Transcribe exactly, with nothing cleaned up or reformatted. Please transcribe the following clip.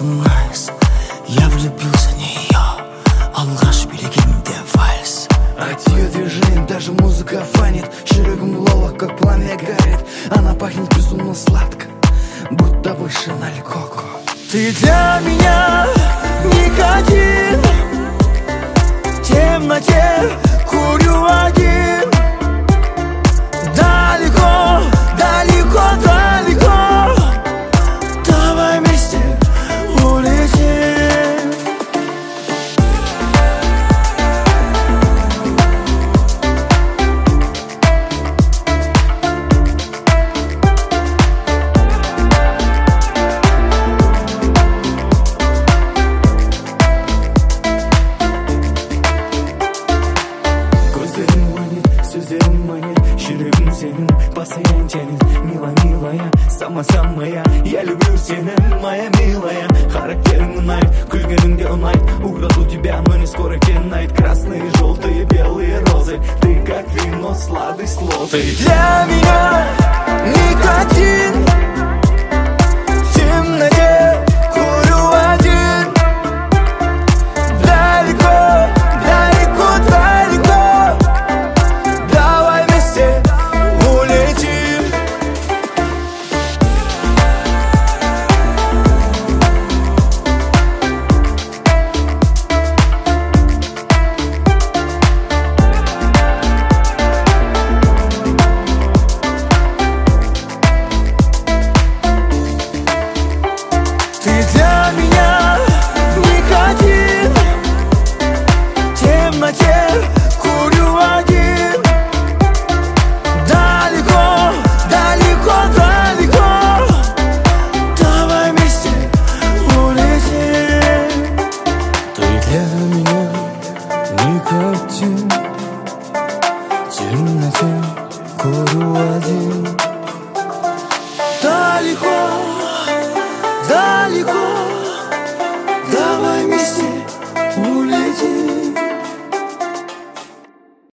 признаюсь, я влюбился в нее, алғаш билегенде вальс. От ее движений даже музыка фанит, жүрегім лолок, как пламя горит. Она пахнет безумно сладко, будто выше наль коко. Ты для меня никотин, в темноте курю один. Далеко, далеко, далеко, давай вместе улетим. Жүрегім сенің постоянно тянет, мила-милая, сама-самая. Я люблю сені, моя милая. Характерің ұнайды, күлгенің де ұнайды. Украду тебя, но не скоро кенает. Красные, желтые, белые розы, ты как вино, сладость слов. Ты для меня никотин, в темноте курю один. Далеко, далеко, далеко, давай вместе улетим. Ты для меня никотин, в темноте курю один. Далеко, далеко, далеко, давай вместе улетим. Ты для меня никотин, в темноте курю один.